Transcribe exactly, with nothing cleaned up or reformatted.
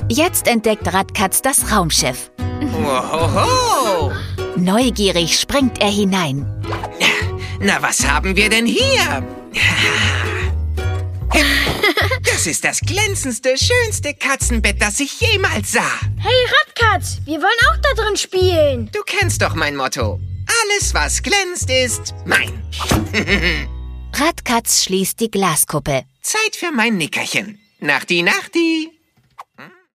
Jetzt entdeckt Radkatz das Raumschiff. Ohoho! Neugierig springt er hinein. Na, was haben wir denn hier? Das ist das glänzendste, schönste Katzenbett, das ich jemals sah. Hey, Radkatz, wir wollen auch da drin spielen. Du kennst doch mein Motto. Alles, was glänzt, ist mein. Radkatz schließt die Glaskuppel. Zeit für mein Nickerchen. Nachti, nachti.